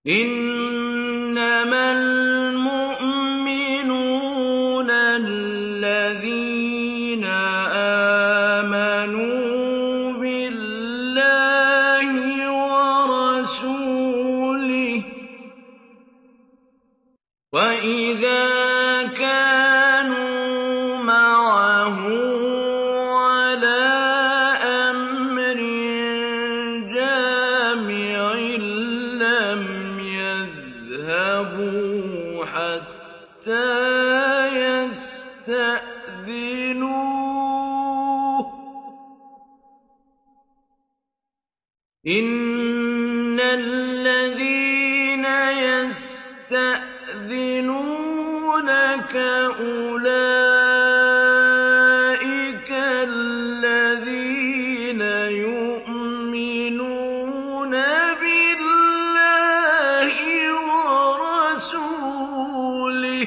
إِنَّمَا الْمُؤْمِنُونَ الَّذِينَ آمَنُوا بِاللَّهِ وَرَسُولِهِ وَإِذَا كَانُوا مَعَهُ عَلَىٰ أَمْرٍ جَامِعٍ لَّمْ يَذْهَبُوا حَتَّىٰ يَسْتَأْذِنُوهُ ۚ إِنَّ الَّذِينَ يَسْتَأْذِنُونَكَ أُولَٰئِكَ الَّذِينَ يُؤْمِنُونَ بِاللَّهِ وَرَسُولِهِ ۚ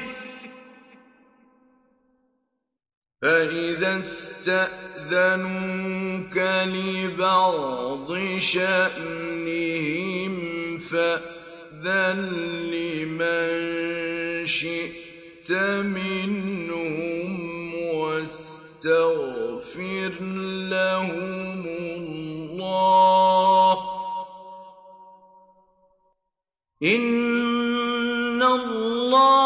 فَإِذَا اسْتَأْذَنُوكَ لِبَعْضِ شَأْنِهِمْ فَأْذَن لِّمَن شِئْتَ مِنْهُمْ وَاسْتَغْفِرْ لَهُمُ اللَّهَ ۚ إِنَّ اللَّهَ